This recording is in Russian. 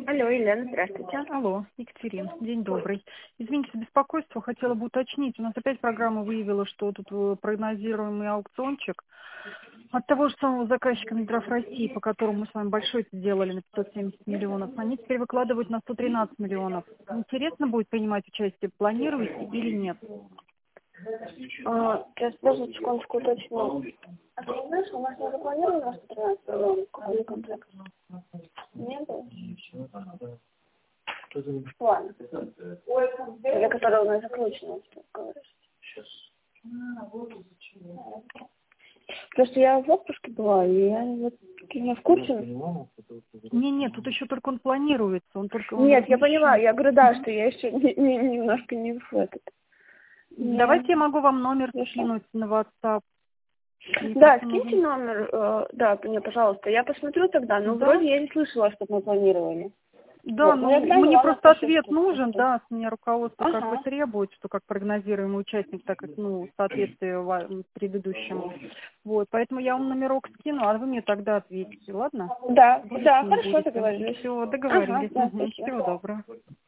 Алло, Елена, здравствуйте. Алло, Екатерина, день добрый. Извините за беспокойство, хотела бы уточнить. У нас опять программа выявила, что тут прогнозируемый аукциончик от того же самого заказчика Минздрав России, по которому мы с вами большой сделали на 570 миллионов. Они теперь выкладывают на 113 миллионов. Интересно будет принимать участие, планируете или нет? Сейчас, даже секундочку уточню. А ты не знаешь, у нас не запланировано на 113 миллионов какой контракт? Не было? Ладно. Для которого у нас заключено, что говоришь. Просто я в отпуске была, и я вот не в курсе. Нет, тут еще только он планируется. Нет, я поняла, я говорю, да, что я еще немножко не в этот. Давайте я могу вам номер скинуть на WhatsApp. Да, скиньте номер, да, мне, пожалуйста. Я посмотрю тогда, но вроде я не слышала, что мы планировали. Да, вот, мне просто ответ нужен, да, с меня руководство как Ага. бы требует, что как прогнозируемый участник, так как, в соответствии предыдущему. Вот, поэтому я вам номерок скину, а вы мне тогда ответите, ладно? Да, Будете, да, не хорошо, будете? договорились. Все, договорились. Ага, да, Всего доброго.